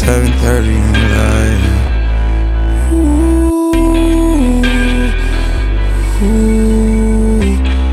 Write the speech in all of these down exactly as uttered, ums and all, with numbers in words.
eleven thirty in the light. Ooh, ooh.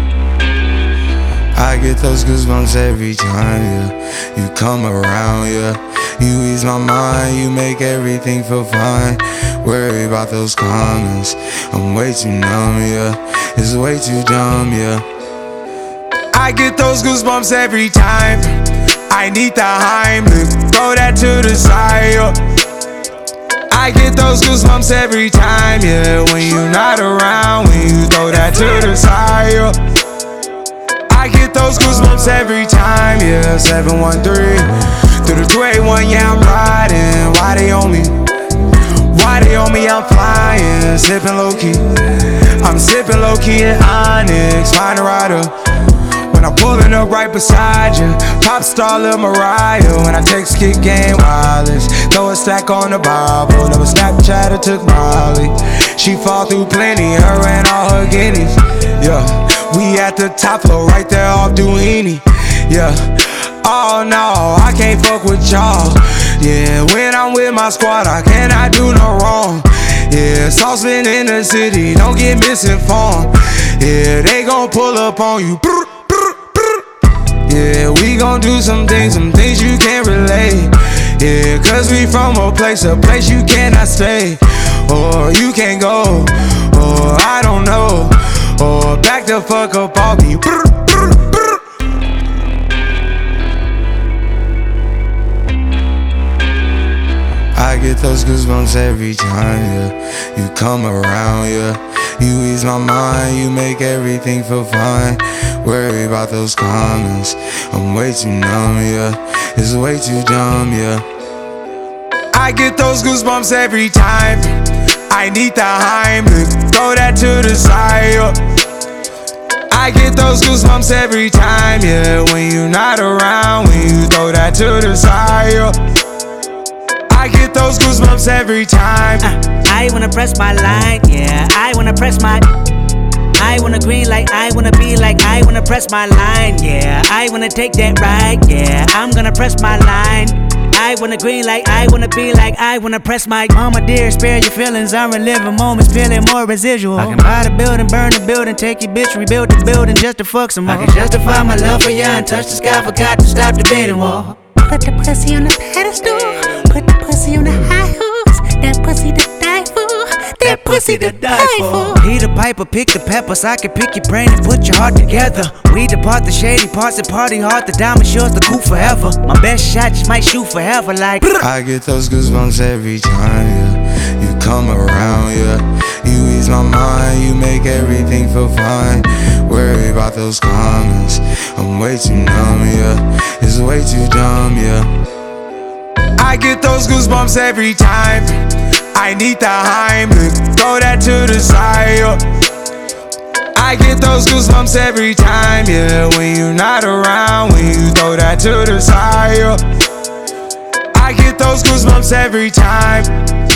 I get those goosebumps every time, yeah. You come around, yeah. You ease my mind, you make everything feel fine. Worry about those comments, I'm way too numb, yeah. It's way too dumb, yeah. I get those goosebumps every time. I need the Heimlich, throw that to the side, yeah. I get those goosebumps every time, yeah. When you're not around, when you throw that to the side, yeah. I get those goosebumps every time, yeah. seven one three through the two eight one, yeah, I'm riding. Why they on me? Why they on me? I'm flying, sipping low-key. I'm sipping low-key in Onyx, find a rider. When I'm pulling up right beside you, pop star Lil Mariah. When I text kick game wireless, throw a stack on the Bible. Never Snapchat or took Molly. She fall through plenty, her and all her guineas. Yeah, we at the top floor, right there off Duini. Yeah, oh no, I can't fuck with y'all. Yeah, when I'm with my squad, I cannot do no wrong. Yeah, saucepan in the city, don't get misinformed. Yeah, they gon' pull up on you. Yeah, we gon' do some things, some things you can't relate. Yeah, cause we from a place, a place you cannot stay. Or you can't go, or I don't know. Or back the fuck up off me. I get those goosebumps every time, yeah. You come around, yeah. You ease my mind, you make everything feel fine. Worry about those comments, I'm way too numb, yeah. It's way too dumb, yeah. I get those goosebumps every time. I need the Heimlich, throw that to the side, yeah. I get those goosebumps every time, yeah. When you're not around, when you throw that to the side, yeah. I get those goosebumps every time. uh, I wanna press my line, yeah. I wanna press my I wanna green like I wanna be like I wanna press my line, yeah. I wanna take that ride, yeah. I'm gonna press my line. I wanna green like I wanna be like I wanna press my mama dear, spare your feelings. I'm reliving moments, feeling more residual. I can buy the building, burn the building, take your bitch, rebuild the building just to fuck some more. I can justify my love for you and touch the sky, forgot to stop the beating wall. Put the pussy on the pedestal, put the pussy on the high horse. That pussy to die for, that pussy to die for. He the piper, pick the peppers. I can pick your brain and put your heart together. We depart the shady parts and party hard. The diamond yours, the cool forever. My best shot just might shoot forever like. I get those goosebumps every time, yeah. You come around, yeah. You ease my mind, you make everything feel fine. Worry about those comments, I'm way too numb, yeah. It's way too dumb, yeah. I get those goosebumps every time. I need the Heimlich, throw that to the side, yeah. I get those goosebumps every time, yeah. When you're not around, when you throw that to the side, yeah. I get those goosebumps every time.